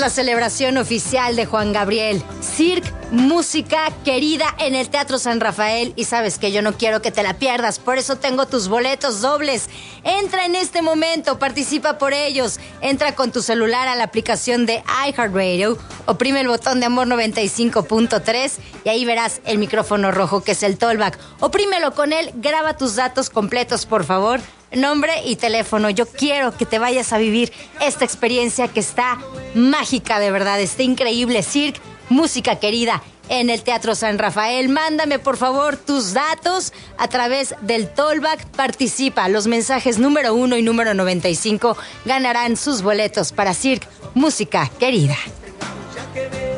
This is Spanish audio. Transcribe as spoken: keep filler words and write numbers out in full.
la celebración oficial de Juan Gabriel. Cirque, música querida en el Teatro San Rafael. Y sabes que yo no quiero que te la pierdas, por eso tengo tus boletos dobles. Entra en este momento, participa por ellos. Entra con tu celular a la aplicación de iHeartRadio, oprime el botón de Amor noventa y cinco punto tres y ahí verás el micrófono rojo que es el Tollback. Oprímelo con él, graba tus datos completos, por favor. Nombre y teléfono. Yo quiero que te vayas a vivir esta experiencia que está mágica, de verdad. Está increíble. Cirque, música querida en el Teatro San Rafael. Mándame, por favor, tus datos a través del Tollback. Participa. Los mensajes número uno y número noventa y cinco ganarán sus boletos para Cirque, música querida.